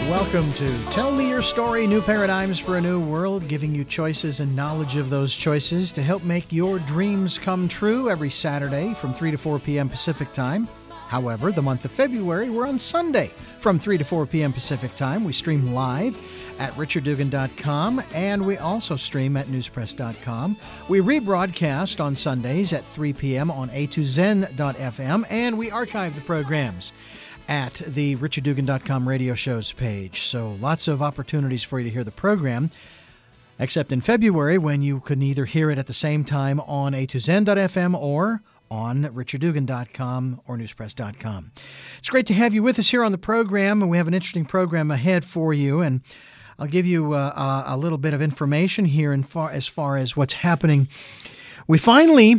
Welcome to Tell Me Your Story, New Paradigms for a New World, giving you choices and knowledge of those choices to help make your dreams come true every Saturday from 3 to 4 p.m. Pacific Time. However, the month of February, we're on Sunday from 3 to 4 p.m. Pacific Time. We stream live at richarddugan.com, and we also stream at newspress.com. We rebroadcast on Sundays at 3 p.m. on a2zen.fm, and we archive the programs at the richarddugan.com radio shows page. So lots of opportunities for you to hear the program, except in February when you could either hear it at the same time on a2zen.fm or on richarddugan.com or newspress.com. It's great to have you with us here on the program, and we have an interesting program ahead for you, and I'll give you a little bit of information here as far as what's happening. We finally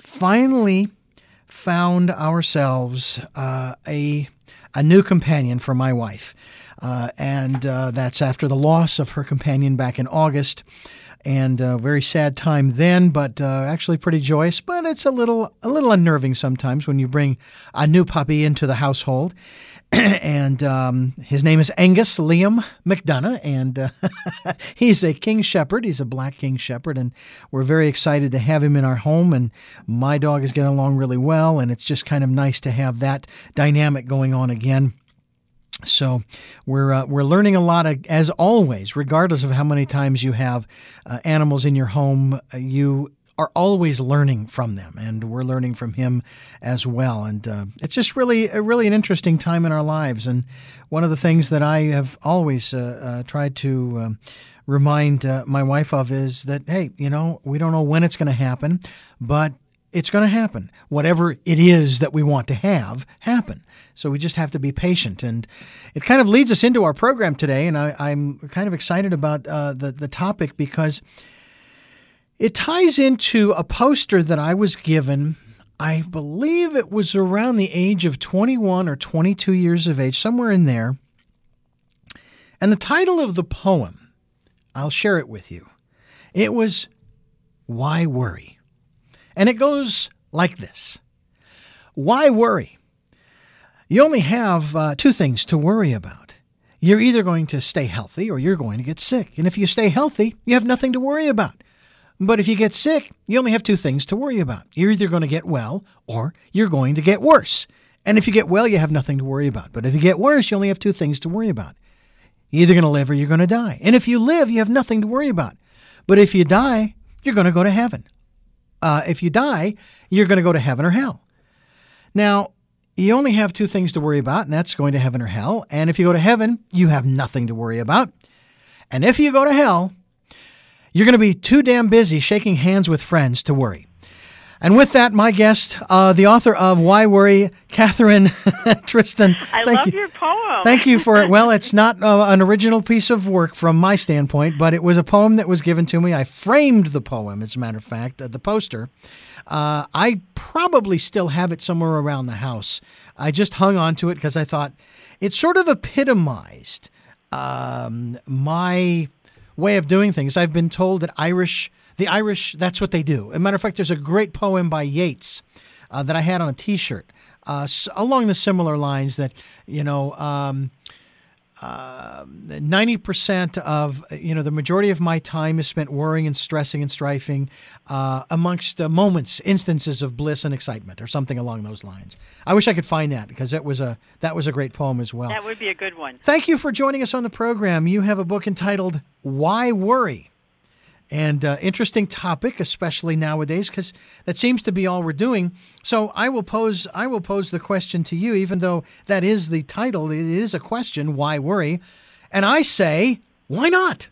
found ourselves a new companion for my wife, and that's after the loss of her companion back in August. And a very sad time then, but actually pretty joyous. But it's a little unnerving sometimes when you bring a new puppy into the household. And his name is Angus Liam McDonough, and he's a King Shepherd. He's a black King Shepherd, and we're very excited to have him in our home. And my dog is getting along really well, and it's just kind of nice to have that dynamic going on again. So we're learning a lot, as always, regardless of how many times you have animals in your home. You are always learning from them, and we're learning from him as well. And it's just really an interesting time in our lives. And one of the things that I have always tried to remind my wife of is that, hey, we don't know when it's going to happen, but it's going to happen. Whatever it is that we want to have happen. So we just have to be patient. And it kind of leads us into our program today, and I'm kind of excited about the topic because it ties into a poster that I was given. I believe it was around the age of 21 or 22 years of age, somewhere in there. And the title of the poem, I'll share it with you. It was, "Why Worry?" And it goes like this. Why worry? You only have two things to worry about. You're either going to stay healthy or you're going to get sick. And if you stay healthy, you have nothing to worry about. But if you get sick, you only have two things to worry about. You're either going to get well or you're going to get worse. And if you get well, you have nothing to worry about. But if you get worse, you only have two things to worry about. You're either going to live or you're going to die. And if you live, you have nothing to worry about. But if you die, you're going to go to heaven. If you die, you're going to go to heaven or hell. Now, you only have two things to worry about, and that's going to heaven or hell. And if you go to heaven, you have nothing to worry about. And if you go to hell, you're going to be too damn busy shaking hands with friends to worry. And with that, my guest, the author of Why Worry, Catherine Tristan. I love your poem. Thank you for it. Well, it's not an original piece of work from my standpoint, but it was a poem that was given to me. I framed the poem, as a matter of fact, the poster. I probably still have it somewhere around the house. I just hung on to it because I thought it sort of epitomized my way of doing things. I've been told that the Irish, that's what they do. As a matter of fact, there's a great poem by Yeats that I had on a T-shirt along the similar lines that, 90% of, the majority of my time is spent worrying and stressing and strifing amongst instances of bliss and excitement, or something along those lines. I wish I could find that because that was a great poem as well. That would be a good one. Thank you for joining us on the program. You have a book entitled Why Worry? And interesting topic, especially nowadays, because that seems to be all we're doing. So I will pose the question to you, even though that is the title. It is a question, why worry? And I say, why not?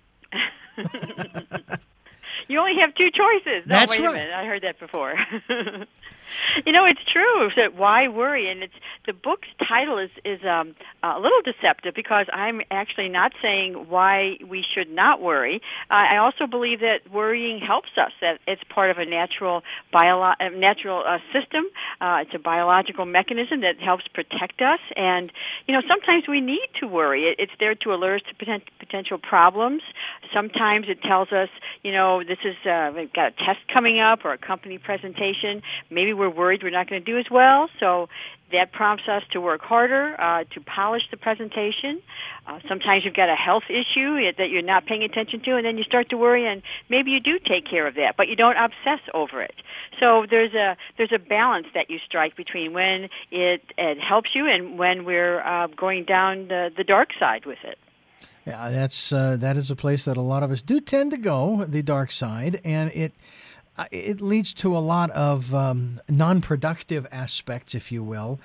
You only have two choices. No, That's wait right. A minute. I heard that before. It's true. So why worry? And the book's title is a little deceptive because I'm actually not saying why we should not worry. I also believe that worrying helps us. That it's part of a natural system. It's a biological mechanism that helps protect us. And sometimes we need to worry. It's there to alert us to potential problems. Sometimes it tells us, this is we've got a test coming up or a company presentation. Maybe we're we're worried we're not going to do as well, so that prompts us to work harder, to polish the presentation. Sometimes you've got a health issue that you're not paying attention to, and then you start to worry, and maybe you do take care of that, but you don't obsess over it. So there's a balance that you strike between when it helps you and when we're going down the dark side with it. Yeah, that is a place that a lot of us do tend to go, the dark side, and it leads to a lot of non-productive aspects, if you will.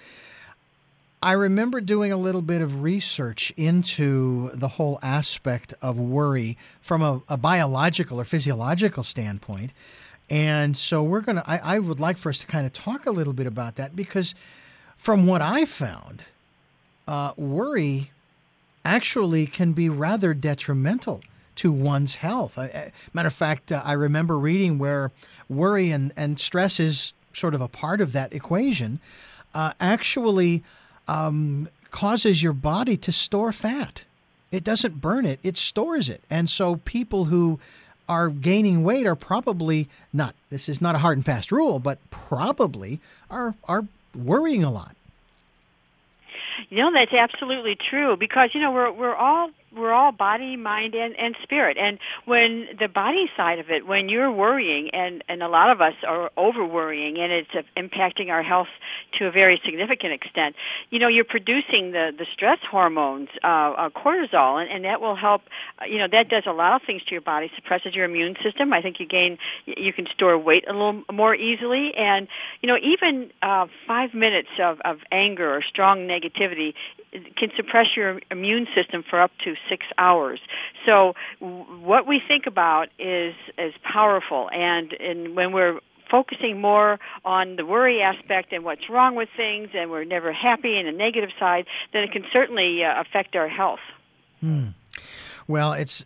I remember doing a little bit of research into the whole aspect of worry from a biological or physiological standpoint. And so I would like for us to kind of talk a little bit about that, because from what I found, worry actually can be rather detrimental to one's health. Matter of fact, I remember reading where worry and stress is sort of a part of that equation, actually causes your body to store fat. It doesn't burn it, it stores it. And so people who are gaining weight are probably not, this is not a hard and fast rule, but probably are worrying a lot. That's absolutely true, because we're all body, mind, and spirit. And when the body side of it, when you're worrying, and a lot of us are over worrying, and it's impacting our health to a very significant extent, you're producing the stress hormones, cortisol, and that will help. That does a lot of things to your body, suppresses your immune system. I think you can store weight a little more easily, and even 5 minutes of anger or strong negativity can suppress your immune system for up to 6 hours. So what we think about is powerful, and when we're focusing more on the worry aspect and what's wrong with things, and we're never happy in the negative side, then it can certainly affect our health. Well, it's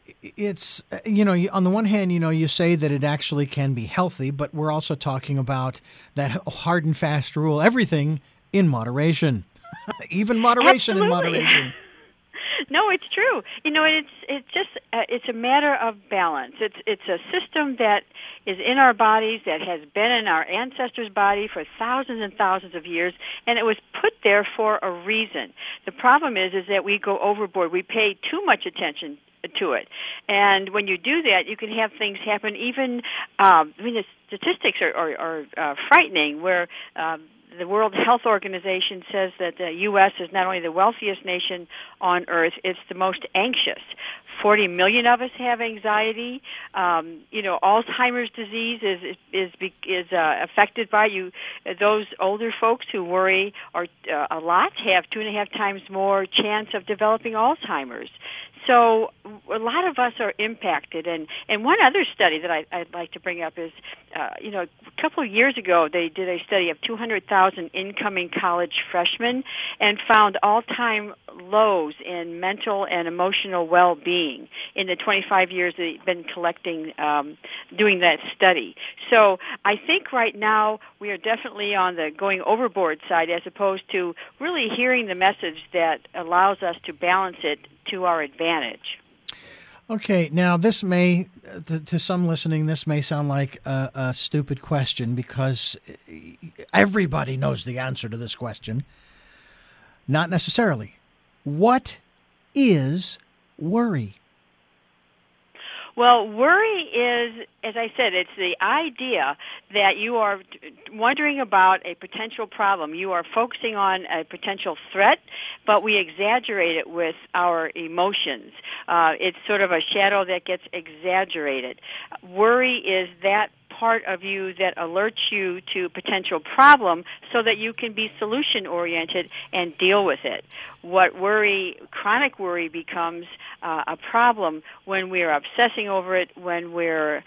on the one hand, you say that it actually can be healthy, but we're also talking about that hard and fast rule, everything in moderation. Even moderation. Absolutely. In moderation. No, it's true. It's a matter of balance. It's a system that is in our bodies, that has been in our ancestors' body for thousands and thousands of years, and it was put there for a reason. The problem is that we go overboard. We pay too much attention to it, and when you do that, you can have things happen. Even the statistics are frightening, where the World Health Organization says that the U.S. is not only the wealthiest nation on earth, it's the most anxious. 40 million of us have anxiety. Alzheimer's disease is affected by you. Those older folks who worry a lot have 2.5 times more chance of developing Alzheimer's. So a lot of us are impacted. And one other study that I'd like to bring up is, a couple of years ago, they did a study of 200,000 incoming college freshmen and found all-time lows in mental and emotional well-being in the 25 years they've been collecting, doing that study. So I think right now we are definitely on the going overboard side, as opposed to really hearing the message that allows us to balance it to our advantage. Okay, now this may, to some listening, this may sound like a stupid question, because everybody knows the answer to this question. Not necessarily. What is worry? Well, worry is, as I said, it's the idea that you are wondering about a potential problem. You are focusing on a potential threat, but we exaggerate it with our emotions. It's sort of a shadow that gets exaggerated. Worry is that part of you that alerts you to potential problem so that you can be solution-oriented and deal with it. Chronic worry becomes a problem when we're obsessing over it, when we're,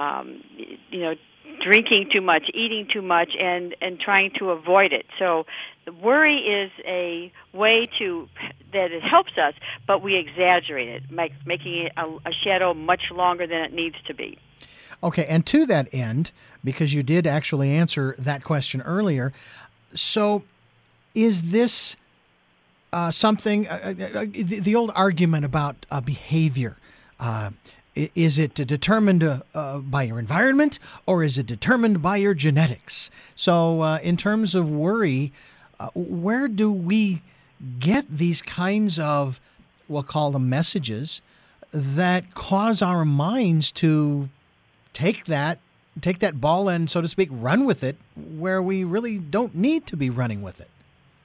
drinking too much, eating too much, and trying to avoid it. So worry is a way that it helps us, but we exaggerate it, making it a shadow much longer than it needs to be. Okay, and to that end, because you did actually answer that question earlier, so is this something, the old argument about behavior, Is it determined by your environment, or is it determined by your genetics? So in terms of worry, where do we get these kinds of, we'll call them messages, that cause our minds to take that ball and, so to speak, run with it where we really don't need to be running with it?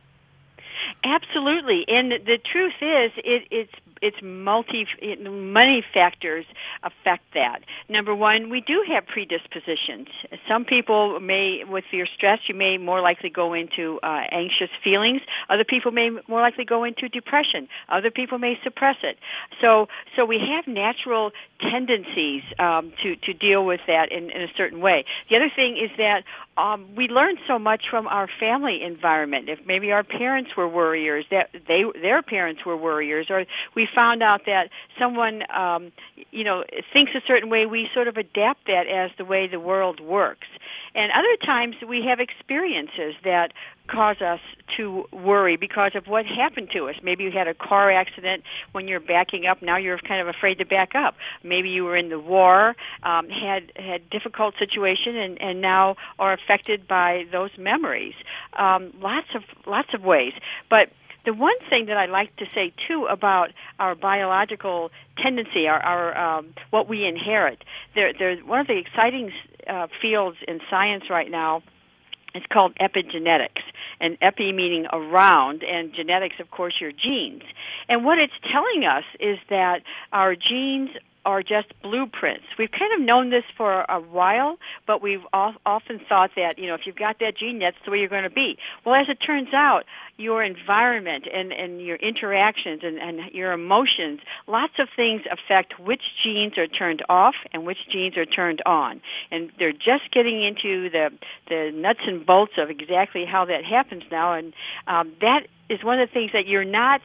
Absolutely, and the truth is, it's many factors affect that. Number one, we do have predispositions. Some people may, with your stress, you may more likely go into anxious feelings. Other people may more likely go into depression. Other people may suppress it. So we have natural tendencies to deal with that in a certain way. The other thing is that we learn so much from our family environment. If maybe our parents were worriers, that their parents were worriers, or we found out that someone thinks a certain way, we sort of adapt that as the way the world works. And other times we have experiences that cause us to worry because of what happened to us. Maybe you had a car accident when you're backing up. Now you're kind of afraid to back up. Maybe you were in the war, had difficult situation, and now are affected by those memories. Lots of ways. But the one thing that I like to say too about our biological tendency, our what we inherit, there's one of the exciting fields in science right now. It's called epigenetics, and epi meaning around, and genetics, of course, your genes. And what it's telling us is that our genes are just blueprints. We've kind of known this for a while, but we've often thought that, if you've got that gene, that's the way you're going to be. Well, as it turns out, your environment and your interactions and your emotions, lots of things affect which genes are turned off and which genes are turned on. And they're just getting into the nuts and bolts of exactly how that happens now. And that is one of the things that you're not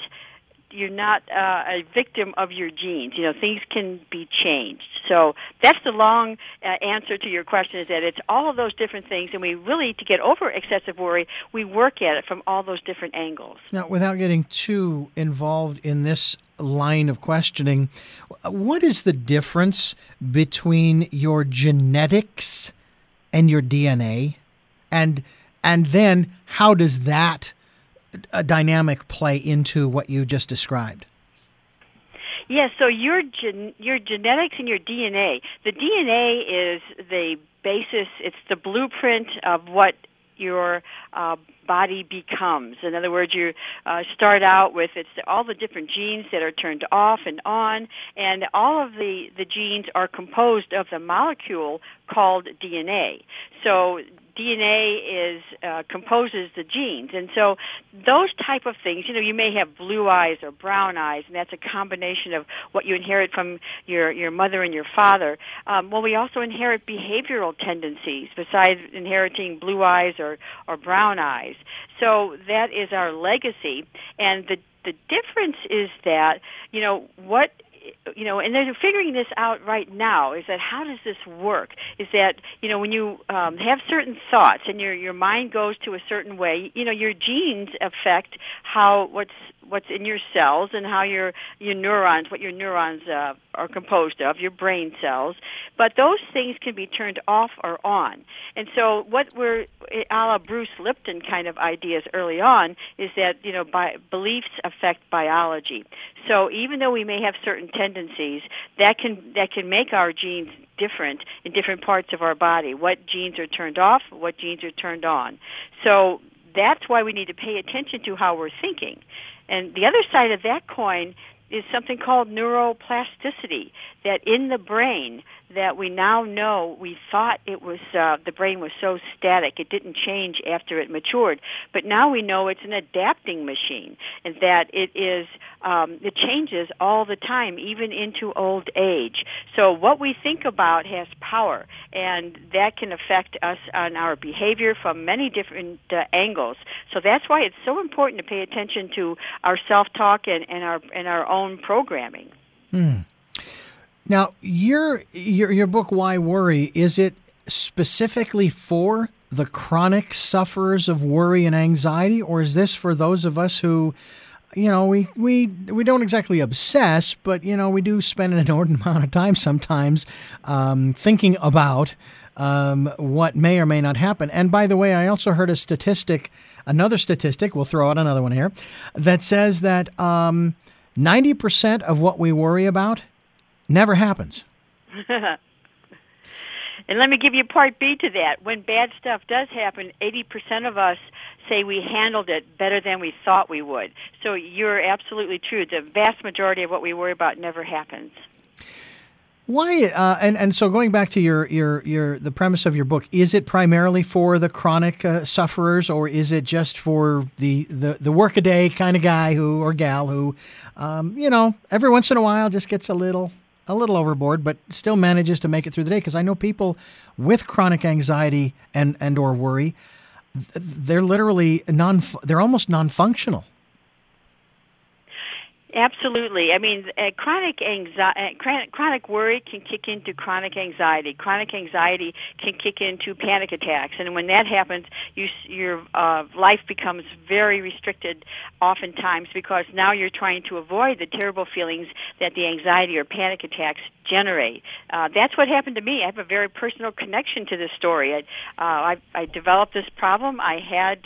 a victim of your genes. Things can be changed. So that's the long answer to your question, is that it's all of those different things, and we really, to get over excessive worry, we work at it from all those different angles. Now, without getting too involved in this line of questioning, what is the difference between your genetics and your DNA? And then how does that a dynamic play into what you just described? Yes, so your genetics and your DNA. The DNA is the basis, it's the blueprint of what your body becomes. In other words, you start out with all the different genes that are turned off and on, and all of the genes are composed of the molecule called DNA. So DNA composes the genes, and so those type of things. You may have blue eyes or brown eyes, and that's a combination of what you inherit from your mother and your father. Well, we also inherit behavioral tendencies besides inheriting blue eyes or brown eyes. So that is our legacy, and the difference is that and they're figuring this out right now, is that how does this work? Is that, when you have certain thoughts and your mind goes to a certain way, your genes affect what's in your cells and how your neurons are composed of, your brain cells. But those things can be turned off or on. And so what we're, a la Bruce Lipton kind of ideas early on, is that, beliefs affect biology. So even though we may have certain tendencies, that can make our genes different in different parts of our body. What genes are turned off, what genes are turned on. So that's why we need to pay attention to how we're thinking. And the other side of that coin is something called neuroplasticity, that in the brain that we now know, we thought it was the brain was so static, it didn't change after it matured, but now we know it's an adapting machine, and that it changes all the time, even into old age. So what we think about has power, and that can affect us on our behavior from many different angles. So that's why it's so important to pay attention to our self-talk and our own programming. Now, your book, Why Worry, is it specifically for the chronic sufferers of worry and anxiety, or is this for those of us who we don't exactly obsess, but we do spend an inordinate amount of time sometimes thinking about what may or may not happen. And by the way, I also heard another statistic, we'll throw out another one here, that says that 90% of what we worry about never happens. And let me give you part B to that. When bad stuff does happen, 80% of us say we handled it better than we thought we would. So you're absolutely true. The vast majority of what we worry about never happens. Why? And so going back to the premise of your book, is it primarily for the chronic sufferers, or is it just for the workaday kind of guy or gal who, every once in a while just gets a little overboard, but still manages to make it through the day? Because I know people with chronic anxiety and or worry, they're literally they're almost non-functional. Absolutely. I mean, chronic worry can kick into chronic anxiety. Chronic anxiety can kick into panic attacks, and when that happens, your life becomes very restricted oftentimes, because now you're trying to avoid the terrible feelings that the anxiety or panic attacks generate. That's what happened to me. I have a very personal connection to this story. I developed this problem. I had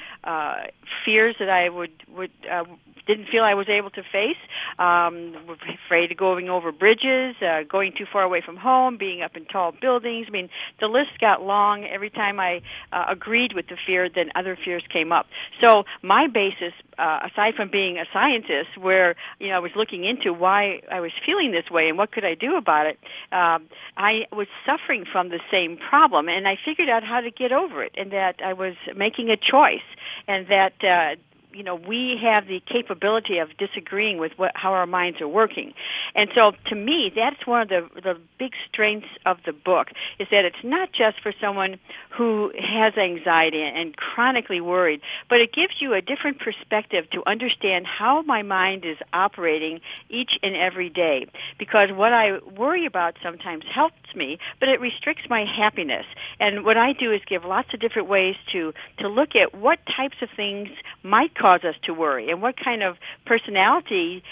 fears that I didn't feel I was able to face, afraid of going over bridges, going too far away from home, being up in tall buildings. I mean, the list got long. Every time I agreed with the fear, then other fears came up. So my basis, aside from being a scientist, where I was looking into why I was feeling this way and what could I do about it, I was suffering from the same problem, and I figured out how to get over it, and that I was making a choice, and that we have the capability of disagreeing with how our minds are working. And so, to me, that's one of the big strengths of the book, is that it's not just for someone who has anxiety and chronically worried, but it gives you a different perspective to understand how my mind is operating each and every day. Because what I worry about sometimes helps me, but it restricts my happiness. And what I do is give lots of different ways to look at what types of things might cause us to worry, and what kind of personality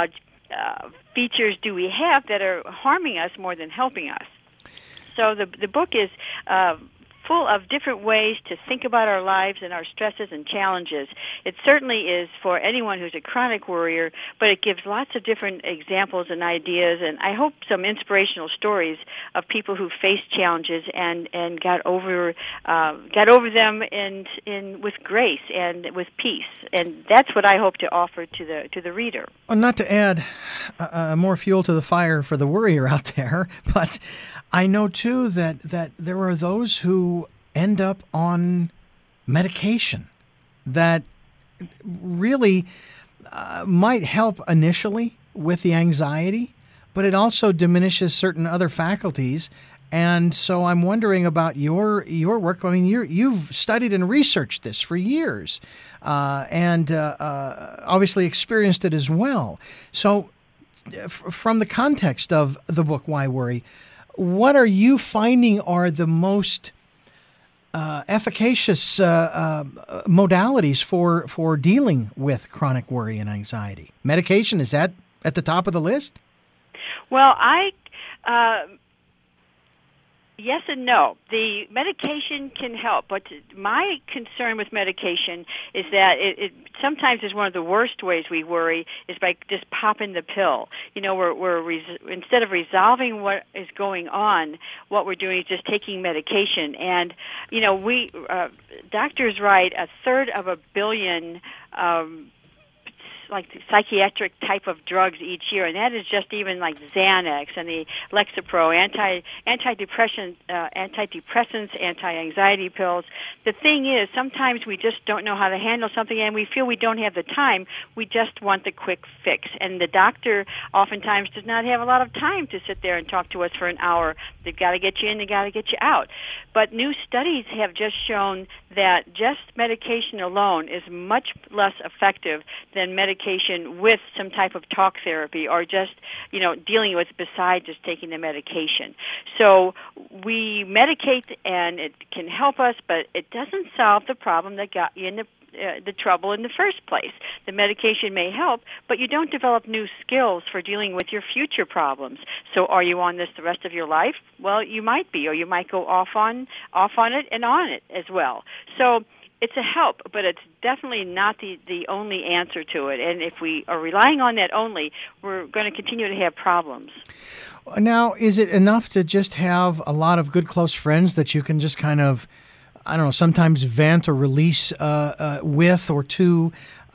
features do we have that are harming us more than helping us. So the book is full of different ways to think about our lives and our stresses and challenges. It certainly is for anyone who's a chronic worrier, but it gives lots of different examples and ideas, and I hope some inspirational stories of people who faced challenges and got over them in with grace and with peace. And that's what I hope to offer to the reader. Well, not to add more fuel to the fire for the worrier out there, but I know, too, that there are those who end up on medication that really might help initially with the anxiety, but it also diminishes certain other faculties. And so I'm wondering about your work. I mean, you've studied and researched this for years, and obviously experienced it as well. So from the context of the book, Why Worry?, what are you finding are the most efficacious modalities for dealing with chronic worry and anxiety? Medication, is that at the top of the list? Well, yes and no. The medication can help, but my concern with medication is that it sometimes is one of the worst ways we worry is by just popping the pill. Instead of resolving what is going on, what we're doing is just taking medication. And we doctors write 1/3 of a billion like psychiatric type of drugs each year, and that is just even like Xanax and the Lexapro, antidepressants, anti-anxiety pills. The thing is, sometimes we just don't know how to handle something, and we feel we don't have the time. We just want the quick fix, and the doctor oftentimes does not have a lot of time to sit there and talk to us for an hour. They've got to get you in, they've got to get you out. But new studies have just shown that just medication alone is much less effective than medication with some type of talk therapy or just, dealing with besides just taking the medication. So we medicate and it can help us, but it doesn't solve the problem that got you in the trouble in the first place. The medication may help, but you don't develop new skills for dealing with your future problems. So are you on this the rest of your life? Well, you might be, or you might go off on it and on it as well. So it's a help, but it's definitely not the only answer to it. And if we are relying on that only, we're going to continue to have problems. Now, is it enough to just have a lot of good close friends that you can just kind of, I don't know, sometimes vent or release with or to,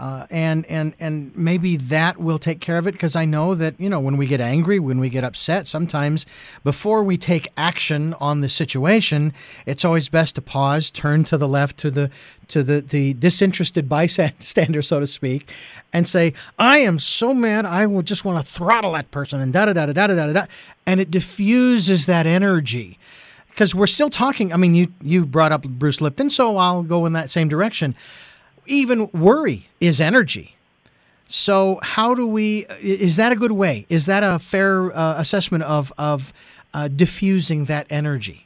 and maybe that will take care of it? Because I know that, when we get angry, when we get upset, sometimes before we take action on the situation, it's always best to pause, turn to the left, to the disinterested bystander, so to speak, and say, I am so mad, I will just want to throttle that person, and da-da-da-da-da-da-da-da, and it diffuses that energy. Because we're still talking, I mean, you brought up Bruce Lipton, so I'll go in that same direction. Even worry is energy. So how do is that a good way? Is that a fair assessment of diffusing that energy?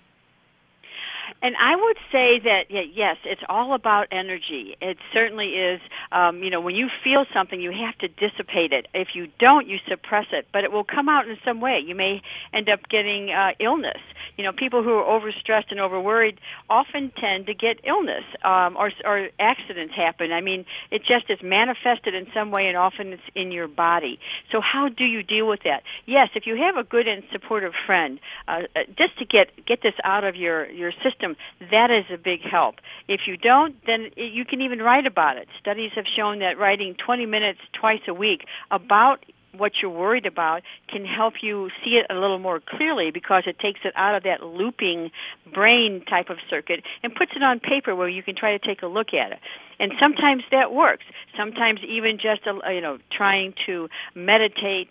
And I would say that, yes, it's all about energy. It certainly is. When you feel something, you have to dissipate it. If you don't, you suppress it. But it will come out in some way. You may end up getting illness. People who are overstressed and overworried often tend to get illness, or accidents happen. I mean, it just is manifested in some way, and often it's in your body. So how do you deal with that? Yes, if you have a good and supportive friend, just to get this out of your system, that is a big help. If you don't, then you can even write about it. Studies have shown that writing 20 minutes twice a week about what you're worried about can help you see it a little more clearly, because it takes it out of that looping brain type of circuit and puts it on paper where you can try to take a look at it. And sometimes that works. Sometimes even just trying to meditate,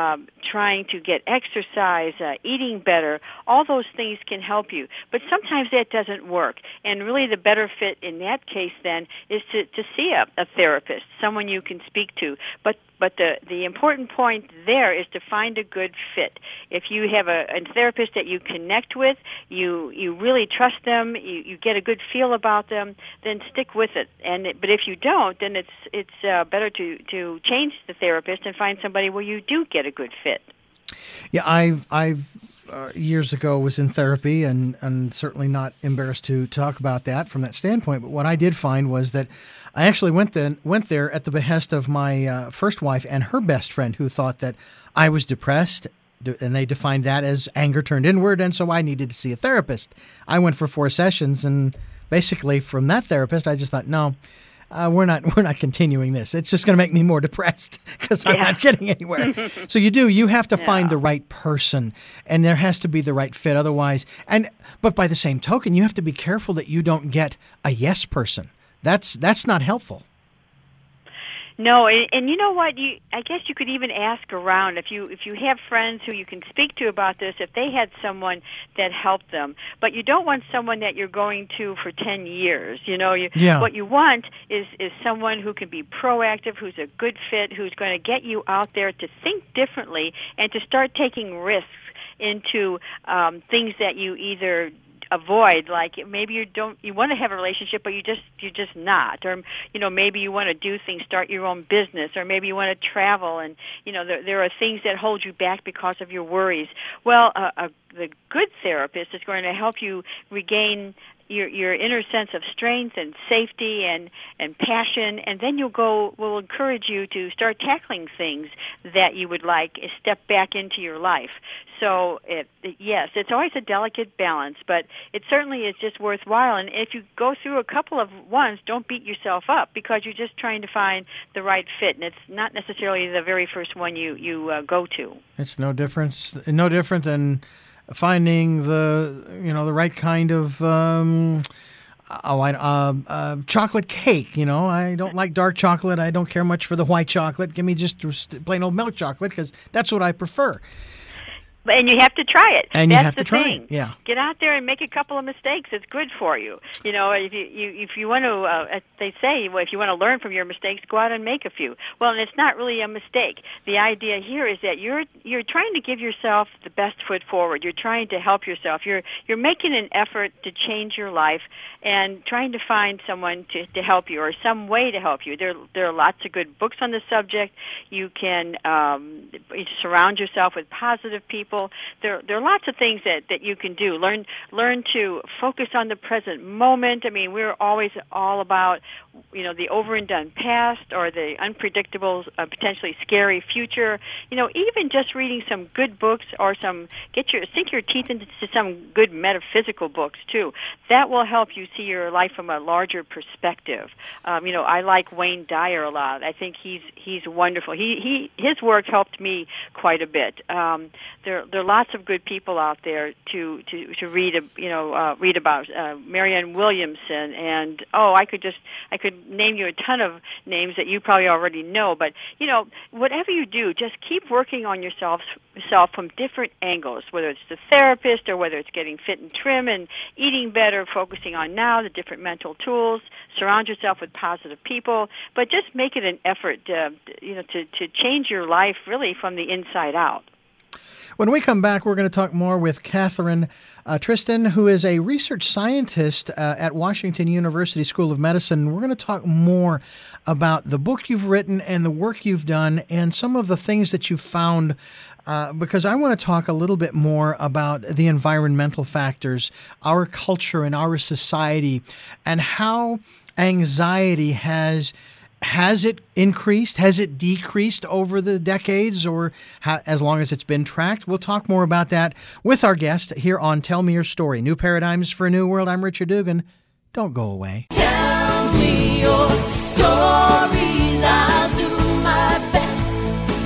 trying to get exercise, eating better, all those things can help you. But sometimes that doesn't work. And really the better fit in that case then is to see a therapist, someone you can speak to. But the important point there is to find a good fit. If you have a therapist that you connect with, you really trust them, you get a good feel about them, then stick with it. But if you don't, then it's better to change the therapist and find somebody where you do get a good fit. Yeah, I've years ago was in therapy, and certainly not embarrassed to talk about that from that standpoint. But what I did find was that I actually went there at the behest of my first wife and her best friend, who thought that I was depressed, and they defined that as anger turned inward, and so I needed to see a therapist. I went for 4 sessions, and basically from that therapist, I just thought, no, we're not continuing this. It's just going to make me more depressed because I'm not getting anywhere. So you have to find the right person, and there has to be the right fit. Otherwise, but by the same token, you have to be careful that you don't get a yes person. That's not helpful. No, and you know what? I guess you could even ask around if you have friends who you can speak to about this, if they had someone that helped them. But you don't want someone that you're going to for 10 years. What you want is someone who can be proactive, who's a good fit, who's going to get you out there to think differently and to start taking risks into things that you either avoid, like maybe you want to have a relationship, but you're just not, or maybe you want to do things, start your own business, or maybe you want to travel, and there are things that hold you back because of your worries. Well, the good therapist is going to help you regain your inner sense of strength and safety and passion, and then will encourage you to start tackling things that you would like to step back into your life. So, yes, it's always a delicate balance, but it certainly is just worthwhile. And if you go through a couple of ones, don't beat yourself up, because you're just trying to find the right fit, and it's not necessarily the very first one you go to. It's no different than finding the right kind of chocolate cake. I don't like dark chocolate. I don't care much for the white chocolate. Give me just plain old milk chocolate, because that's what I prefer. And you have to try it. And That's you have the to try thing. it. Yeah. Get out there and make a couple of mistakes. It's good for you. You know, if you want to, they say, well, if you want to learn from your mistakes, go out and make a few. Well, and it's not really a mistake. The idea here is that you're trying to give yourself the best foot forward. You're trying to help yourself. You're making an effort to change your life and trying to find someone to help you or some way to help you. There are lots of good books on the subject. You can surround yourself with positive people. There are lots of things that you can do. Learn to focus on the present moment. I mean, we're always all about, you know, the over and done past or the unpredictable, potentially scary future. You know, even just reading some good books or sink your teeth into some good metaphysical books too. That will help you see your life from a larger perspective. You know, I like Wayne Dyer a lot. I think he's wonderful. His work helped me quite a bit. There are lots of good people out there to read about. Marianne Williamson, and I could name you a ton of names that you probably already know. But you know, whatever you do, just keep working on yourself from different angles. Whether it's the therapist or whether it's getting fit and trim and eating better, focusing on now the different mental tools. Surround yourself with positive people, but just make it an effort to change your life really from the inside out. When we come back, we're going to talk more with Catherine Tristan, who is a research scientist at Washington University School of Medicine. We're going to talk more about the book you've written and the work you've done and some of the things that you've found, because I want to talk a little bit more about the environmental factors, our culture and our society, and how anxiety has it increased? Has it decreased over the decades or as long as it's been tracked? We'll talk more about that with our guest here on Tell Me Your Story. New Paradigms for a New World. I'm Richard Dugan. Don't go away. Tell me your stories. I'll do my best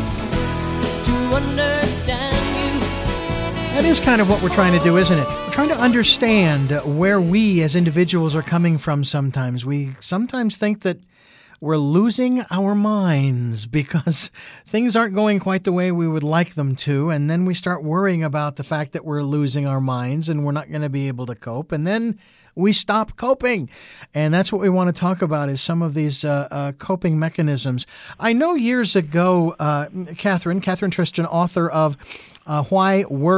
to understand you. That is kind of what we're trying to do, isn't it? We're trying to understand where we as individuals are coming from sometimes. We sometimes think that we're losing our minds because things aren't going quite the way we would like them to, and then we start worrying about the fact that we're losing our minds and we're not going to be able to cope, and then we stop coping. And that's what we want to talk about is some of these coping mechanisms. I know years ago, Catherine Tristan, author of Why Worry? ?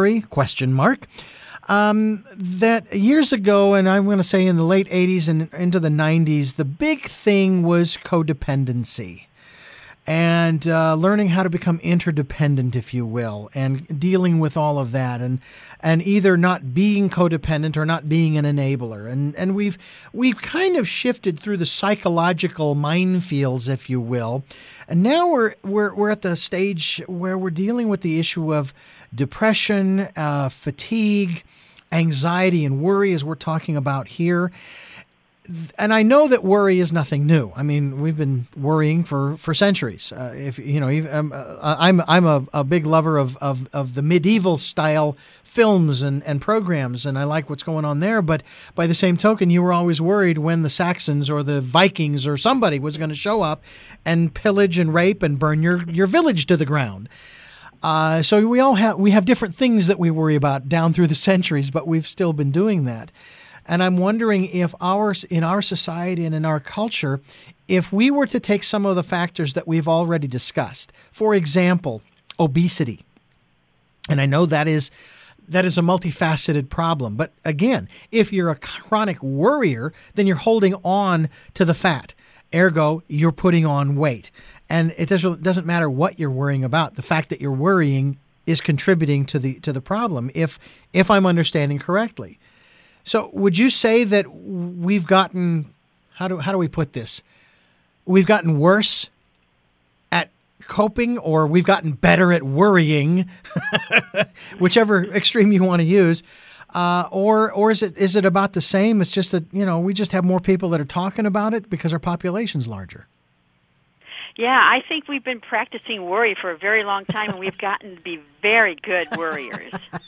That years ago, and I'm going to say in the late 80s and into the 90s, the big thing was codependency and learning how to become interdependent, if you will, and dealing with all of that and either not being codependent or not being an enabler. And we've kind of shifted through the psychological minefields, if you will. And now we're at the stage where we're dealing with the issue of depression, fatigue, anxiety, and worry, as we're talking about here. And I know that worry is nothing new. I mean, we've been worrying for centuries. I'm a big lover of the medieval style films and programs, and I like what's going on there. But by the same token, you were always worried when the Saxons or the Vikings or somebody was going to show up and pillage and rape and burn your village to the ground. So we have different things that we worry about down through the centuries, but we've still been doing that. And I'm wondering if in our society and in our culture, if we were to take some of the factors that we've already discussed, for example, obesity, and I know that is a multifaceted problem. But again, if you're a chronic worrier, then you're holding on to the fat. Ergo, you're putting on weight. And it doesn't matter what you're worrying about. The fact that you're worrying is contributing to the problem, if I'm understanding correctly. So would you say that we've gotten, how do we put this? We've gotten worse at coping, or we've gotten better at worrying, whichever extreme you want to use, or is it about the same? It's just that, we just have more people that are talking about it because our population's larger. Yeah, I think we've been practicing worry for a very long time, and we've gotten to be very good worriers.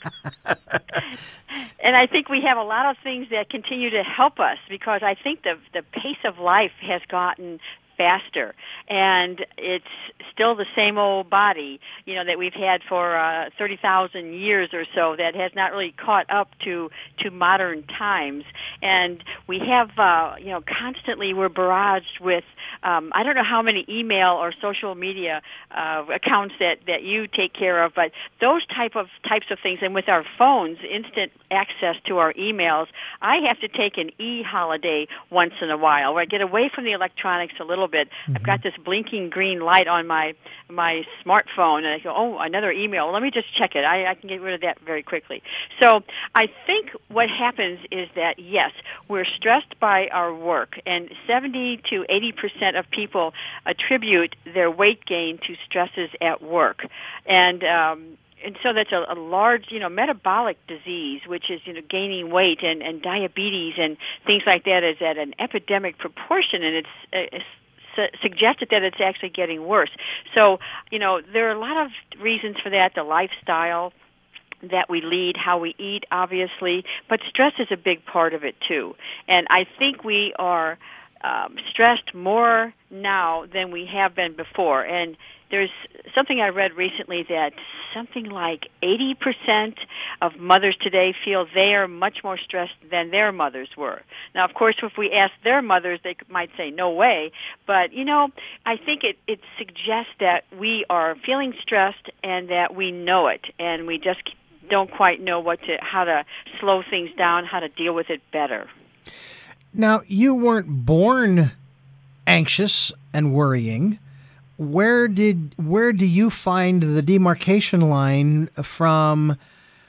And I think we have a lot of things that continue to help us, because I think the pace of life has gotten faster, and it's still the same old body, that we've had for 30,000 years or so, that has not really caught up to modern times. And we have, constantly we're barraged with, I don't know how many email or social media accounts that you take care of, but those types of things, and with our phones, instant access to our emails, I have to take an e-holiday once in a while, where I get away from the electronics a little bit. I've got this blinking green light on my smartphone, and I go, oh, another email. Well, let me just check it. I can get rid of that very quickly. So I think what happens is that, yes, we're stressed by our work, and 70 to 80% of people attribute their weight gain to stresses at work. And so that's a large, metabolic disease, which is, gaining weight, and diabetes and things like that is at an epidemic proportion, and it's suggested that it's actually getting worse. So, there are a lot of reasons for that, the lifestyle that we lead, how we eat, obviously, but stress is a big part of it, too. And I think we are stressed more now than we have been before. And there's something I read recently that something like 80% of mothers today feel they are much more stressed than their mothers were. Now, of course, if we ask their mothers, they might say, no way. But, I think it suggests that we are feeling stressed and that we know it, and we just don't quite know how to slow things down, how to deal with it better. Now, you weren't born anxious and worrying. Where do you find the demarcation line from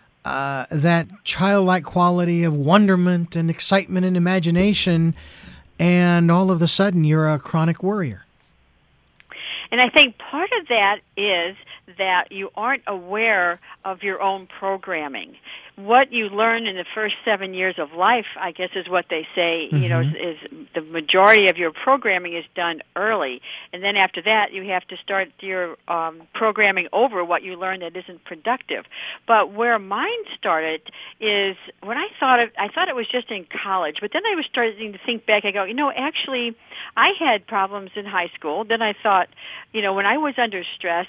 that childlike quality of wonderment and excitement and imagination, and all of a sudden you're a chronic worrier? And I think part of that is that you aren't aware of your own programming. What you learn in the first 7 years of life, I guess, is what they say, is the majority of your programming is done early. And then after that, you have to start your programming over what you learn that isn't productive. But where mine started is when I thought it was just in college. But then I was starting to think back. I go, actually, I had problems in high school. Then I thought, when I was under stress,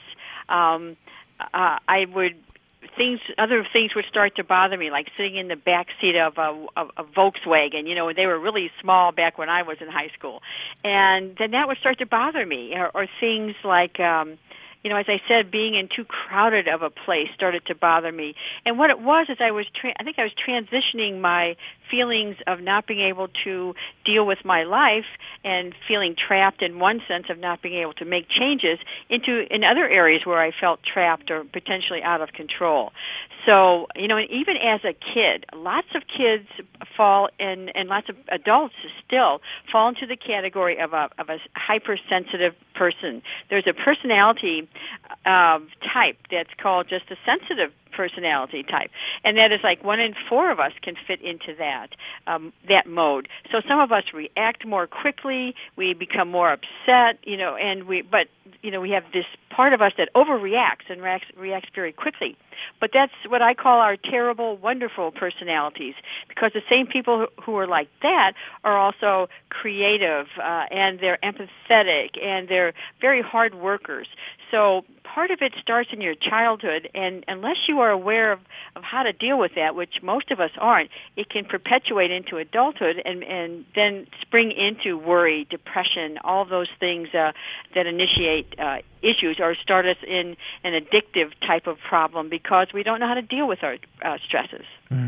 other things would start to bother me, like sitting in the back seat of a Volkswagen. They were really small back when I was in high school, and then that would start to bother me, or things like, as I said, being in too crowded of a place started to bother me. And what it was is I think I was transitioning my feelings of not being able to deal with my life and feeling trapped in one sense of not being able to make changes in other areas where I felt trapped or potentially out of control. So, and even as a kid, lots of kids fall in, and lots of adults still fall into the category of a hypersensitive person. There's a personality type that's called just a sensitive personality type, and that is like 1 in 4 of us can fit into that mode. So some of us react more quickly, we become more upset, and we have this part of us that overreacts and reacts very quickly. But that's what I call our terrible, wonderful personalities, because the same people who are like that are also creative, and they're empathetic, and they're very hard workers. So part of it starts in your childhood, and unless you are aware of how to deal with that, which most of us aren't, it can perpetuate into adulthood and then spring into worry, depression, all those things that initiate issues or start us in an addictive type of problem because we don't know how to deal with our stresses.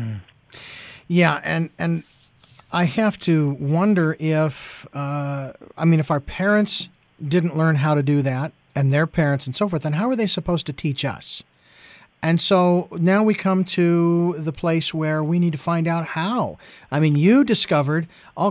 Yeah, and I have to wonder if our parents didn't learn how to do that, and their parents and so forth, then how are they supposed to teach us? And so now we come to the place where we need to find out how. You discovered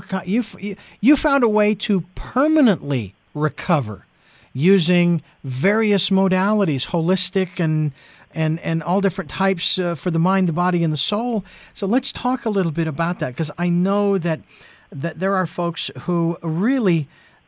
you found a way to permanently recover using various modalities, holistic and all different types for the mind, the body, and the soul. So let's talk a little bit about that, because I know that there are folks who really,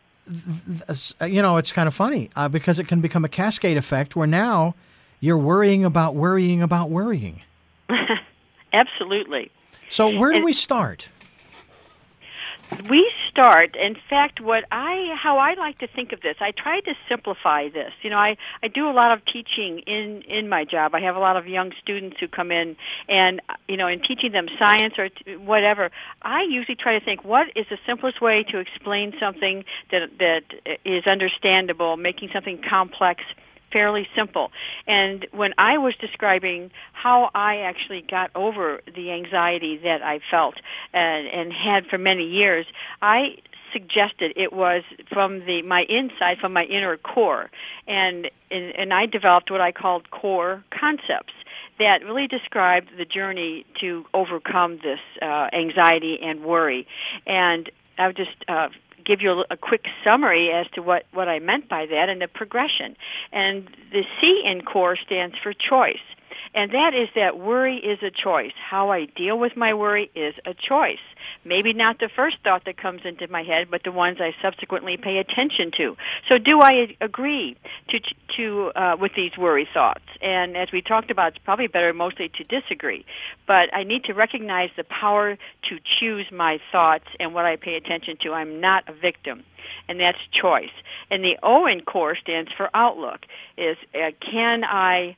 it's kind of funny because it can become a cascade effect where now you're worrying about worrying about worrying. Absolutely. So where do we start? We start, in fact, how I like to think of this, I try to simplify this. I do a lot of teaching in my job. I have a lot of young students who come in, and, in teaching them science or whatever, I usually try to think, what is the simplest way to explain something that is understandable, making something complex fairly simple. And when I was describing how I actually got over the anxiety that I felt and had for many years, I suggested it was from my inside, from my inner core. And I developed what I called core concepts that really described the journey to overcome this anxiety and worry. And I would just give you a quick summary as to what I meant by that and the progression. And the C in core stands for choice. And that is that worry is a choice. How I deal with my worry is a choice. Maybe not the first thought that comes into my head, but the ones I subsequently pay attention to. So do I agree to with these worry thoughts? And as we talked about, it's probably better mostly to disagree. But I need to recognize the power to choose my thoughts and what I pay attention to. I'm not a victim. And that's choice. And the O in core stands for outlook. Can I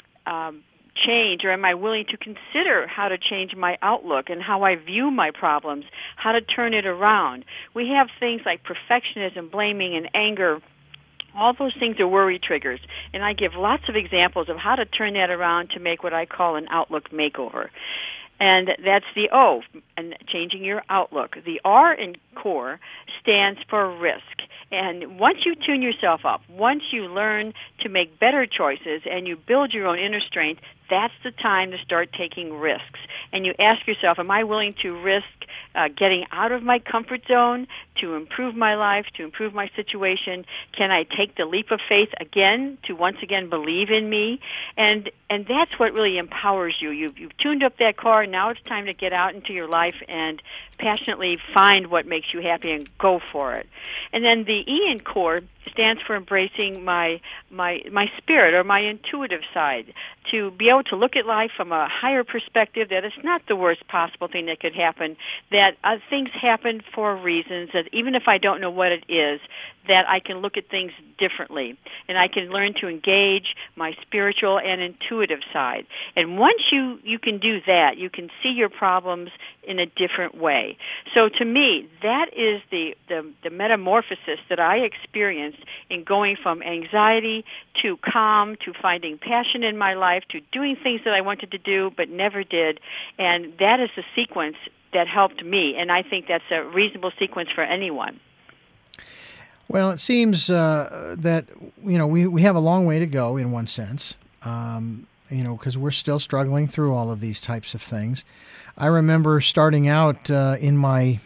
change, or am I willing to consider how to change my outlook and how I view my problems, how to turn it around? We have things like perfectionism, blaming, and anger. All those things are worry triggers, and I give lots of examples of how to turn that around to make what I call an outlook makeover. And that's the O, and changing your outlook. The R in core stands for risk. And once you tune yourself up, once you learn to make better choices and you build your own inner strength, that's the time to start taking risks. And you ask yourself, am I willing to risk getting out of my comfort zone to improve my life, to improve my situation? Can I take the leap of faith again to once again believe in me? And that's what really empowers you. You've tuned up that car. Now it's time to get out into your life and passionately find what makes you happy and go for it. And then the E in core stands for embracing my spirit or my intuitive side, to be able to look at life from a higher perspective, that it's not the worst possible thing that could happen, that things happen for reasons, that even if I don't know what it is, that I can look at things differently, and I can learn to engage my spiritual and intuitive side. And once you can do that, you can see your problems in a different way. So to me, that is the metamorphosis that I experienced in going from anxiety to calm, to finding passion in my life, to doing things that I wanted to do but never did. And that is the sequence that helped me, and I think that's a reasonable sequence for anyone. Well, it seems that, we have a long way to go in one sense, because we're still struggling through all of these types of things. I remember starting out in my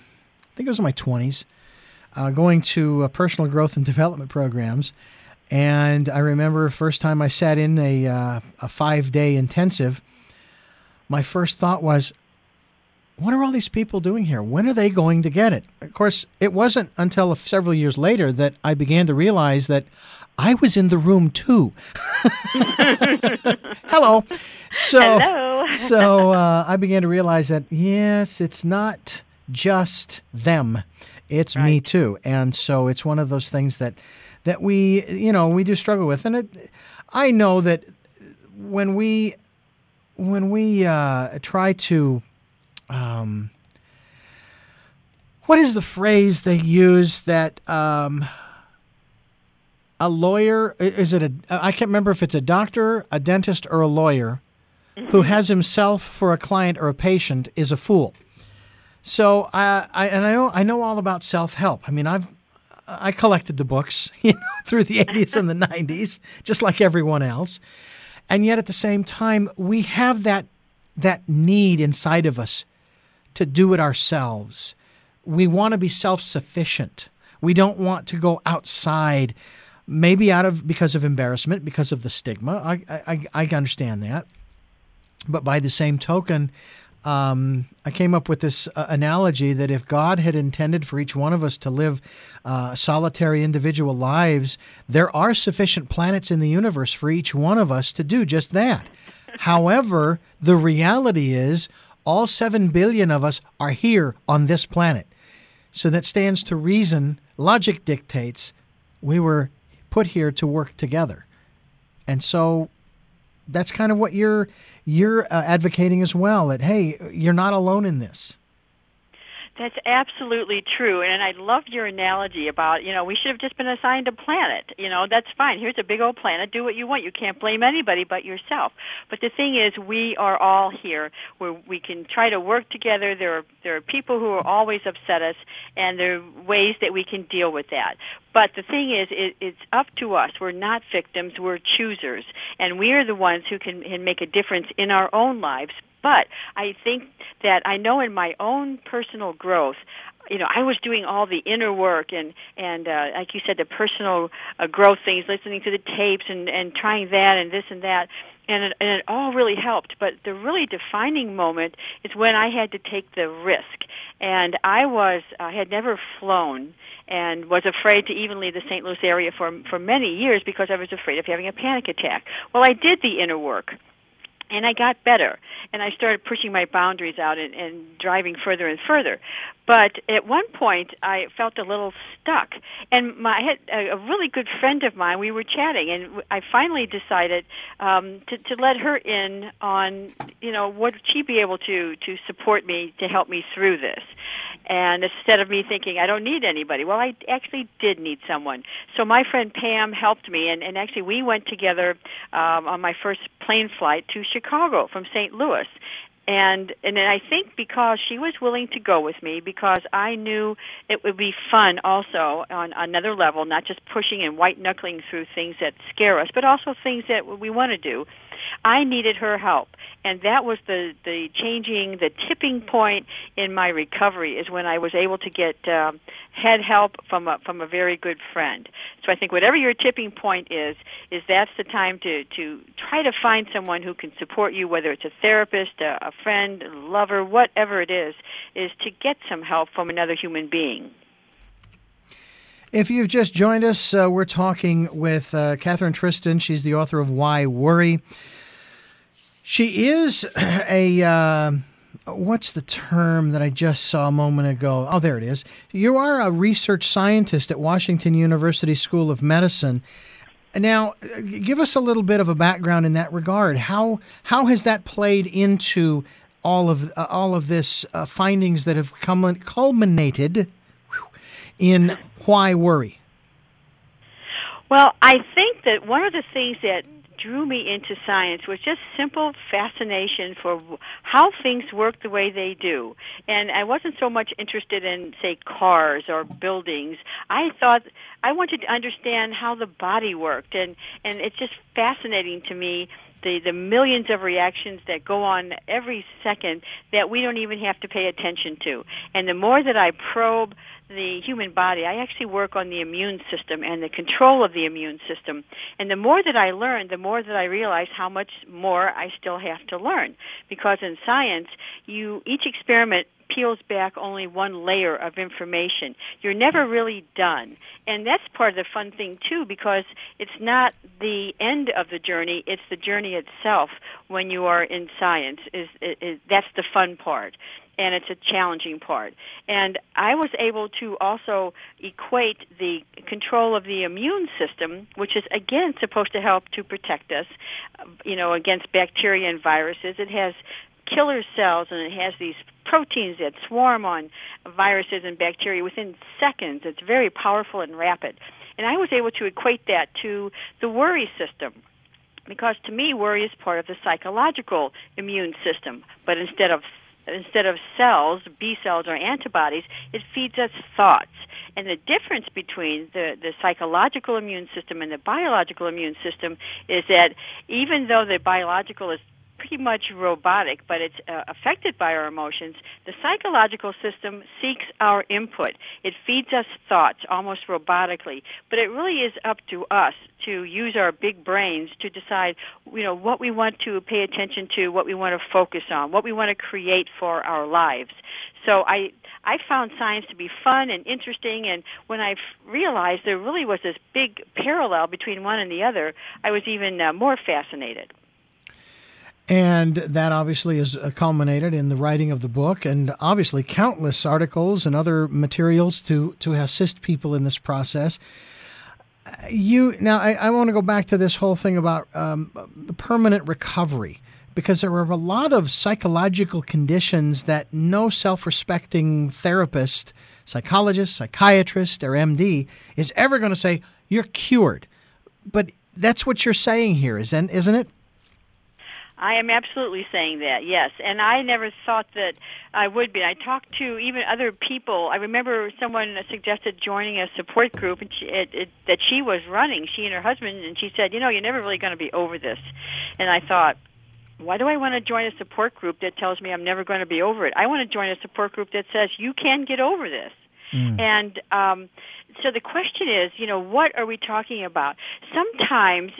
20s, going to personal growth and development programs, and I remember first time I sat in a 5-day intensive, my first thought was, what are all these people doing here? When are they going to get it? Of course, it wasn't until several years later that I began to realize that I was in the room too. Hello. Hello. So I began to realize that, yes, it's not just them. It's right. Me too. And so it's one of those things that we do struggle with. And I know that when we try to what is the phrase they use that a lawyer, I can't remember if it's a doctor, a dentist, or a lawyer who has himself for a client or a patient is a fool. So I know all about self-help. I mean, I collected the books, through the 80s and the 90s, just like everyone else. And yet at the same time, we have that need inside of us to do it ourselves. We want to be self-sufficient. We don't want to go outside, maybe because of embarrassment, because of the stigma. I understand that. But by the same token, I came up with this analogy that if God had intended for each one of us to live solitary individual lives, there are sufficient planets in the universe for each one of us to do just that. However, the reality is all 7 billion of us are here on this planet. So that stands to reason. Logic dictates we were put here to work together. And so that's kind of what you're advocating as well, that, hey, you're not alone in this. That's absolutely true, and I love your analogy about, we should have just been assigned a planet. That's fine. Here's a big old planet. Do what you want. You can't blame anybody but yourself. But the thing is, we are all here where we can try to work together. There are people who will always upset us, and there are ways that we can deal with that. But the thing is, it's up to us. We're not victims. We're choosers, and we are the ones who can make a difference in our own lives. But I think that I know in my own personal growth, I was doing all the inner work and like you said, the personal growth things, listening to the tapes and trying that and this and that, and it all really helped. But the really defining moment is when I had to take the risk. And I had never flown and was afraid to even leave the St. Louis area for many years because I was afraid of having a panic attack. Well, I did the inner work. And I got better, and I started pushing my boundaries out and driving further and further. But at one point, I felt a little stuck. And I had a really good friend of mine. We were chatting, and I finally decided to let her in on, would she be able to support me, to help me through this. And instead of me thinking, I don't need anybody, well, I actually did need someone. So my friend Pam helped me, and actually we went together on my first plane flight to Chicago from St. Louis. And then I think because she was willing to go with me, because I knew it would be fun also on another level, not just pushing and white-knuckling through things that scare us, but also things that we want to do. I needed her help, and that was the tipping point in my recovery is when I was able to get head help from a very good friend. So I think whatever your tipping point is that's the time to try to find someone who can support you, whether it's a therapist, a friend, a lover, whatever it is to get some help from another human being. If you've just joined us, we're talking with Catherine Tristan. She's the author of Why Worry. She is what's the term that I just saw a moment ago? Oh, there it is. You are a research scientist at Washington University School of Medicine. Now, give us a little bit of a background in that regard. How has that played into all of this findings that have culminated in Why Worry? Well, I think that one of the things that drew me into science was just simple fascination for how things work the way they do. And I wasn't so much interested in, say, cars or buildings. I thought I wanted to understand how the body worked, and it's just fascinating to me the millions of reactions that go on every second that we don't even have to pay attention to. And the more that I probe the human body, I actually work on the immune system and the control of the immune system. And the more that I learn, the more that I realize how much more I still have to learn. Because in science, each experiment peels back only one layer of information. You're never really done. And that's part of the fun thing, too, because it's not the end of the journey, it's the journey itself when you are in science. That's the fun part. And it's a challenging part. And I was able to also equate the control of the immune system, which is, again, supposed to help to protect us, against bacteria and viruses. It has killer cells, and it has these proteins that swarm on viruses and bacteria within seconds. It's very powerful and rapid. And I was able to equate that to the worry system, because to me, worry is part of the psychological immune system. But instead of cells, B cells or antibodies, it feeds us thoughts. And the difference between the psychological immune system and the biological immune system is that even though the biological is pretty much robotic, but it's affected by our emotions, the psychological system seeks our input. It feeds us thoughts almost robotically. But it really is up to us to use our big brains to decide, what we want to pay attention to, what we want to focus on, what we want to create for our lives. So I found science to be fun and interesting, and when I realized there really was this big parallel between one and the other, I was even more fascinated. And that obviously is culminated in the writing of the book, and obviously countless articles and other materials to assist people in this process. I want to go back to this whole thing about the permanent recovery, because there are a lot of psychological conditions that no self-respecting therapist, psychologist, psychiatrist, or MD is ever going to say, you're cured. But that's what you're saying here, isn't it? I am absolutely saying that, yes. And I never thought that I would be. I talked to even other people. I remember someone suggested joining a support group that she was running, she and her husband, and she said, you're never really going to be over this. And I thought, why do I want to join a support group that tells me I'm never going to be over it? I want to join a support group that says you can get over this. And so the question is, what are we talking about? Sometimes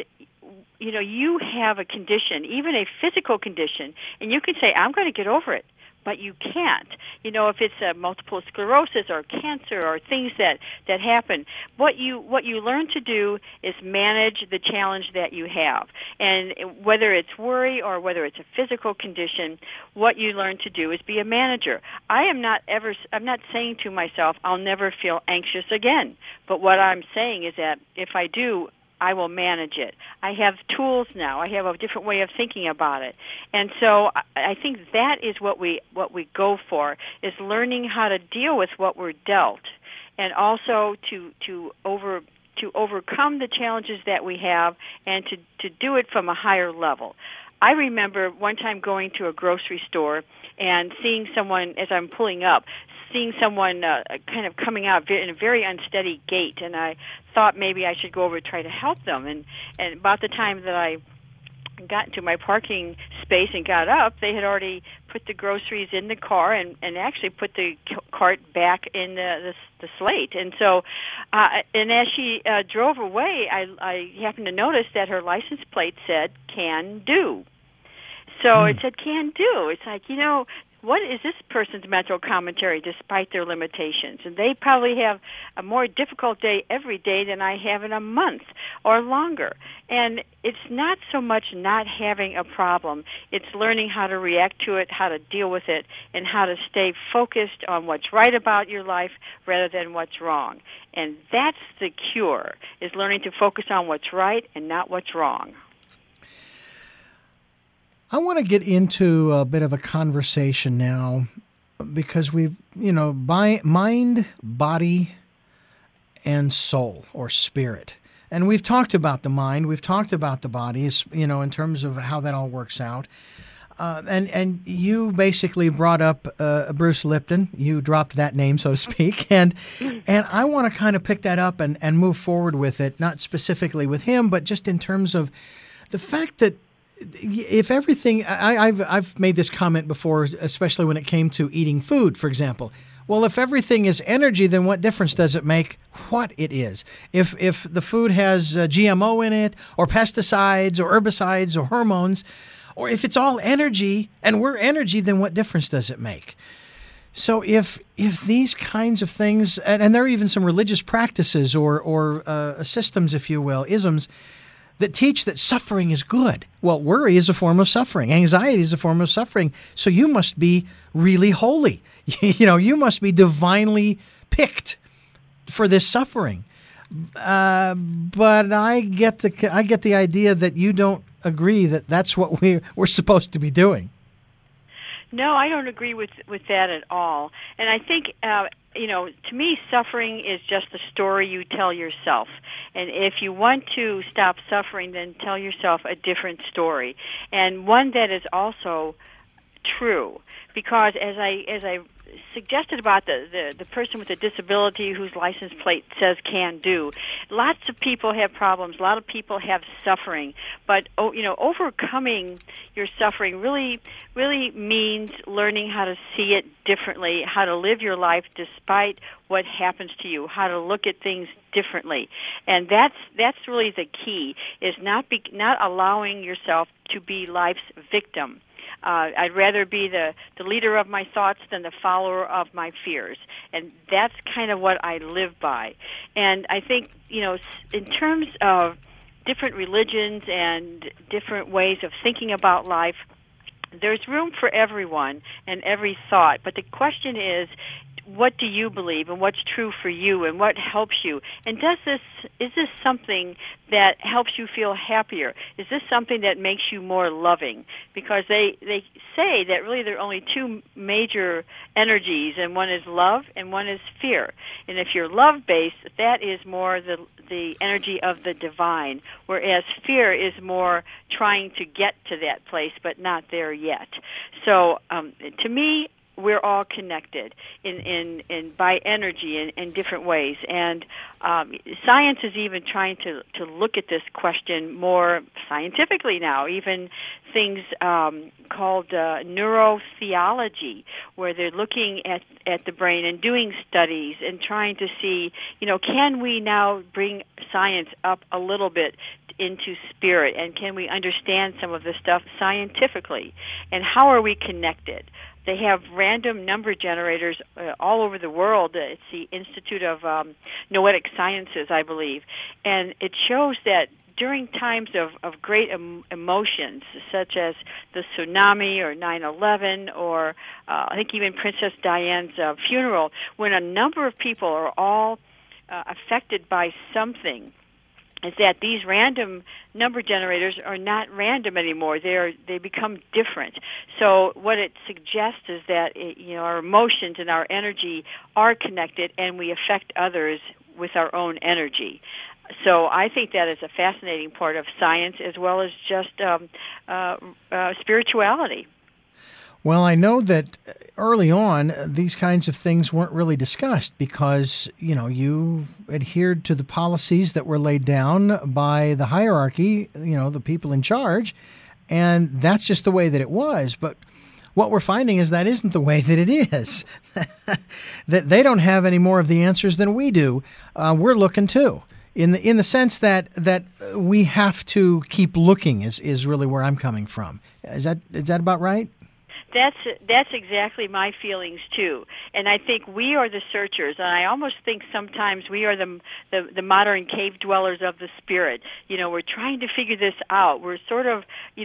you have a condition, even a physical condition, and you can say, I'm going to get over it, but you can't. If it's multiple sclerosis or cancer or things that happen, what you learn to do is manage the challenge that you have. And whether it's worry or whether it's a physical condition, what you learn to do is be a manager. I'm not saying to myself, I'll never feel anxious again. But what I'm saying is that if I do, I will manage it. I have tools now. I have a different way of thinking about it. And so I think that is what we go for, is learning how to deal with what we're dealt, and also to overcome the challenges that we have, and to do it from a higher level. I remember one time going to a grocery store and seeing someone, as I'm pulling up, seeing someone kind of coming out in a very unsteady gait, and I thought maybe I should go over and try to help them. And about the time that I got into my parking space and got up, they had already put the groceries in the car and actually put the cart back in the slate. And so, and as she drove away, I happened to notice that her license plate said "Can Do." So it said "Can Do." It's like, what is this person's mental commentary despite their limitations? And they probably have a more difficult day every day than I have in a month or longer. And it's not so much not having a problem. It's learning how to react to it, how to deal with it, and how to stay focused on what's right about your life rather than what's wrong. And that's the cure, is learning to focus on what's right and not what's wrong. I want to get into a bit of a conversation now, because we've, mind, body, and soul, or spirit. And we've talked about the mind, we've talked about the body, in terms of how that all works out. And you basically brought up Bruce Lipton. You dropped that name, so to speak. And I want to kind of pick that up and move forward with it, not specifically with him, but just in terms of the fact that if everything, I've made this comment before, especially when it came to eating food, for example. Well, if everything is energy, then what difference does it make what it is? If the food has GMO in it, or pesticides, or herbicides, or hormones, or if it's all energy and we're energy, then what difference does it make? So if these kinds of things, and there are even some religious practices or systems, if you will, isms, that teach that suffering is good. Well, worry is a form of suffering. Anxiety is a form of suffering. So you must be really holy. You must be divinely picked for this suffering. But I get the idea that you don't agree that that's what we're supposed to be doing. No, I don't agree with that at all. And I think, to me, suffering is just the story you tell yourself. And if you want to stop suffering, then tell yourself a different story, and one that is also true. Because as I suggested about the person with a disability whose license plate says "Can Do," lots of people have problems. A lot of people have suffering, but overcoming your suffering really means learning how to see it differently, how to live your life despite what happens to you, how to look at things differently, and that's really the key, is not allowing yourself to be life's victim. I'd rather be the leader of my thoughts than the follower of my fears. And that's kind of what I live by. And I think, in terms of different religions and different ways of thinking about life, there's room for everyone and every thought, but the question is, what do you believe and what's true for you and what helps you? And is this something that helps you feel happier? Is this something that makes you more loving? Because they say that really there are only two major energies, and one is love and one is fear. And if you're love-based, that is more the energy of the divine, whereas fear is more trying to get to that place but not there yet. So to me, we're all connected in by energy in different ways, and science is even trying to look at this question more scientifically now. Even things called neurotheology, where they're looking at the brain and doing studies and trying to see, can we now bring science up a little bit into spirit, and can we understand some of this stuff scientifically, and how are we connected? They have random number generators all over the world. It's the Institute of Noetic Sciences, I believe. And it shows that during times of great emotions, such as the tsunami or 9/11 or I think even Princess Diana's funeral, when a number of people are all affected by something, is that these random number generators are not random anymore. They become different. So what it suggests is that our emotions and our energy are connected, and we affect others with our own energy. So I think that is a fascinating part of science as well as just spirituality. Well, I know that early on, these kinds of things weren't really discussed because, you adhered to the policies that were laid down by the hierarchy, the people in charge, and that's just the way that it was. But what we're finding is that isn't the way that it is, that they don't have any more of the answers than we do. We're looking too. In the sense that we have to keep looking is really where I'm coming from. Is that about right? That's exactly my feelings too, and I think we are the searchers, and I almost think sometimes we are the modern cave dwellers of the spirit. We're trying to figure this out. We're sort of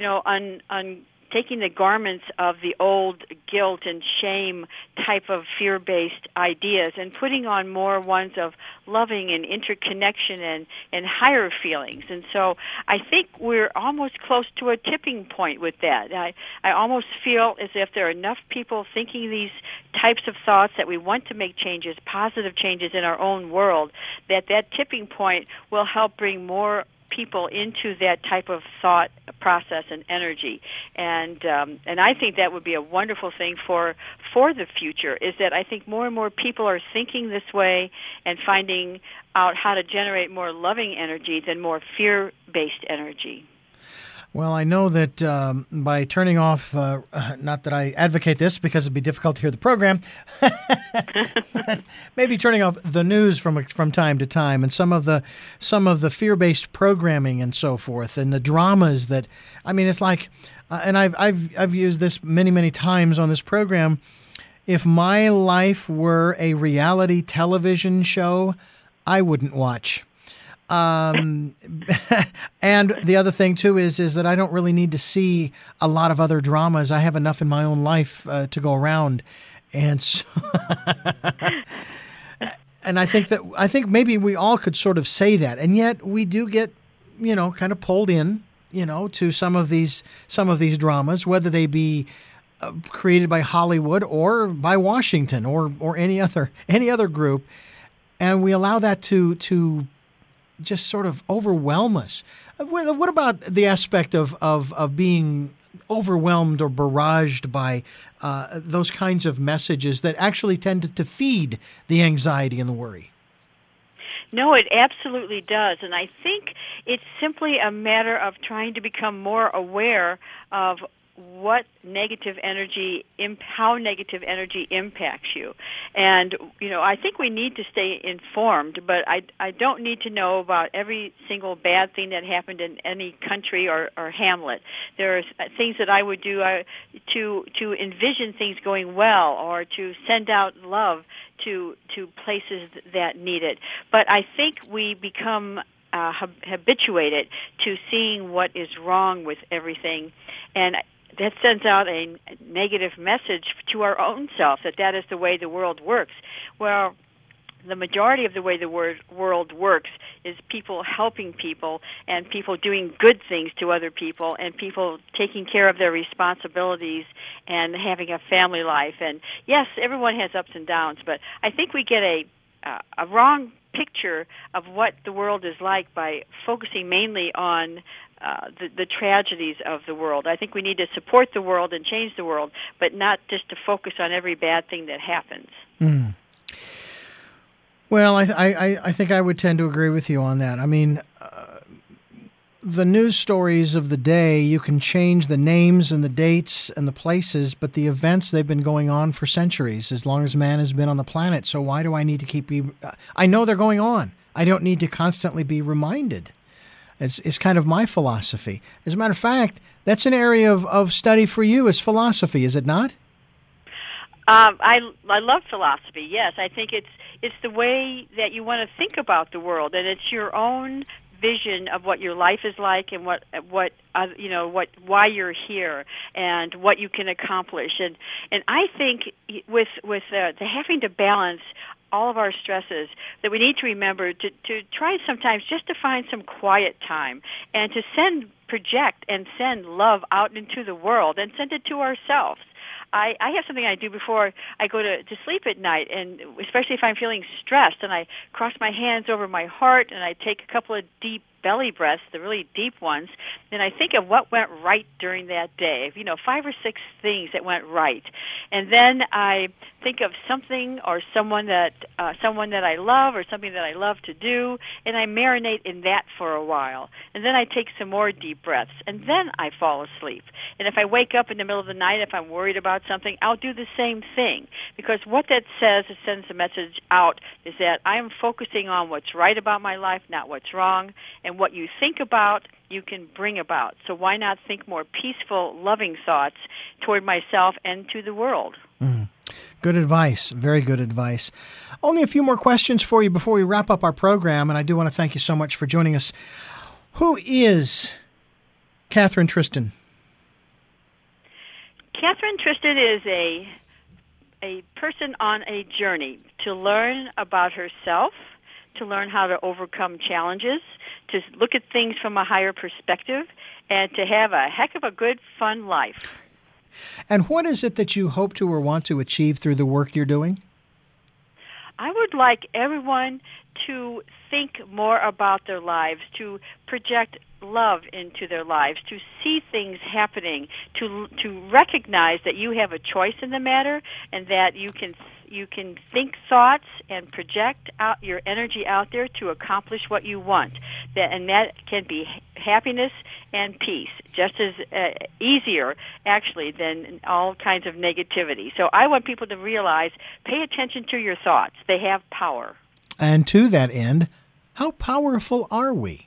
taking the garments of the old guilt and shame type of fear-based ideas and putting on more ones of loving and interconnection and higher feelings. And so I think we're almost close to a tipping point with that. I almost feel as if there are enough people thinking these types of thoughts that we want to make changes, positive changes in our own world, that tipping point will help bring more people into that type of thought process and energy, and I think that would be a wonderful thing for the future. Is that I think more and more people are thinking this way and finding out how to generate more loving energy than more fear-based energy. Well, I know that by turning off, not that I advocate this because it'd be difficult to hear the program, but maybe turning off the news from time to time and some of the fear-based programming and so forth, and the dramas that, it's like, and I've used this many times on this program. If my life were a reality television show, I wouldn't watch. And the other thing too is that I don't really need to see a lot of other dramas. I have enough in my own life to go around, and so and I think maybe we all could sort of say that, and yet we do get kind of pulled in to some of these dramas, whether they be created by Hollywood or by Washington or any other group, and we allow that to just sort of overwhelm us. What about the aspect of being overwhelmed or barraged by those kinds of messages that actually tend to feed the anxiety and the worry? No, it absolutely does. And I think it's simply a matter of trying to become more aware of what how negative energy impacts you. And, I think we need to stay informed, but I don't need to know about every single bad thing that happened in any country or hamlet. There are things that I would do to envision things going well or to send out love to places that need it. But I think we become habituated to seeing what is wrong with everything. And that sends out a negative message to our own self that is the way the world works. Well, the majority of the way the world works is people helping people and people doing good things to other people and people taking care of their responsibilities and having a family life. And yes, everyone has ups and downs, but I think we get a wrong picture of what the world is like by focusing mainly on the tragedies of the world. I think we need to support the world and change the world, but not just to focus on every bad thing that happens. Mm. Well, I think I would tend to agree with you on that. I mean, the news stories of the day, you can change the names and the dates and the places, but the events, they've been going on for centuries, as long as man has been on the planet. So why do I need to keep... I know they're going on. I don't need to constantly be reminded. It's kind of my philosophy. As a matter of fact, that's an area of study for you, is philosophy, is it not? I love philosophy, yes. I think it's the way that you want to think about the world, and it's your own vision of what your life is like and why you're here and what you can accomplish. And I think with the having to balance all of our stresses, that we need to remember to try sometimes just to find some quiet time and to project and send love out into the world and send it to ourselves. I have something I do before I go to sleep at night, and especially if I'm feeling stressed, and I cross my hands over my heart and I take a couple of deep belly breaths, the really deep ones, and I think of what went right during that day, 5 or 6 things that went right. And then I think of something or someone that I love or something that I love to do, and I marinate in that for a while. And then I take some more deep breaths, and then I fall asleep. And if I wake up in the middle of the night, if I'm worried about something, I'll do the same thing. Because what that says, it sends a message out, is that I am focusing on what's right about my life, not what's wrong. And what you think about, you can bring about. So why not think more peaceful, loving thoughts toward myself and to the world? Mm. Good advice. Very good advice. Only a few more questions for you before we wrap up our program, and I do want to thank you so much for joining us. Who is Catherine Tristan? Catherine Tristan is a person on a journey to learn about herself, to learn how to overcome challenges, to look at things from a higher perspective, and to have a heck of a good, fun life. And what is it that you hope to or want to achieve through the work you're doing? I would like everyone to think more about their lives, to project love into their lives, to see things happening, to recognize that you have a choice in the matter and that you can think thoughts and project out your energy out there to accomplish what you want. And that can be happiness and peace, just as easier, actually, than all kinds of negativity. So I want people to realize, pay attention to your thoughts. They have power. And to that end, how powerful are we?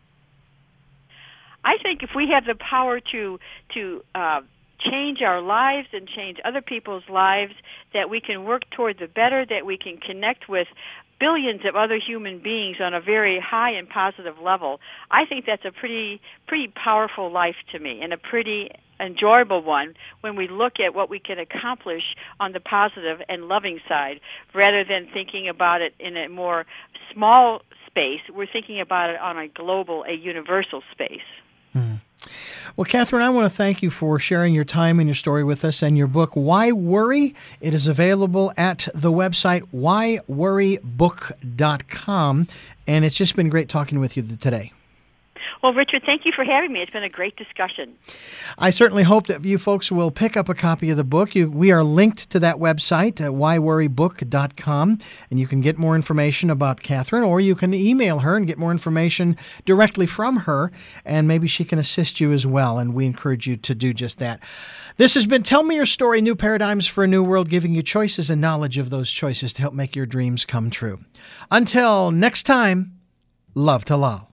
I think if we have the power to change our lives and change other people's lives, that we can work toward the better, that we can connect with billions of other human beings on a very high and positive level, I think that's a pretty powerful life to me, and a pretty enjoyable one when we look at what we can accomplish on the positive and loving side, rather than thinking about it in a more small space. We're thinking about it on a global, a universal space. Mm. Well, Catherine, I want to thank you for sharing your time and your story with us, and your book, Why Worry? It is available at the website whyworrybook.com, and it's just been great talking with you today. Well, Richard, thank you for having me. It's been a great discussion. I certainly hope that you folks will pick up a copy of the book. We are linked to that website at whyworrybook.com, and you can get more information about Catherine, or you can email her and get more information directly from her, and maybe she can assist you as well, and we encourage you to do just that. This has been Tell Me Your Story, New Paradigms for a New World, giving you choices and knowledge of those choices to help make your dreams come true. Until next time, love to Lal.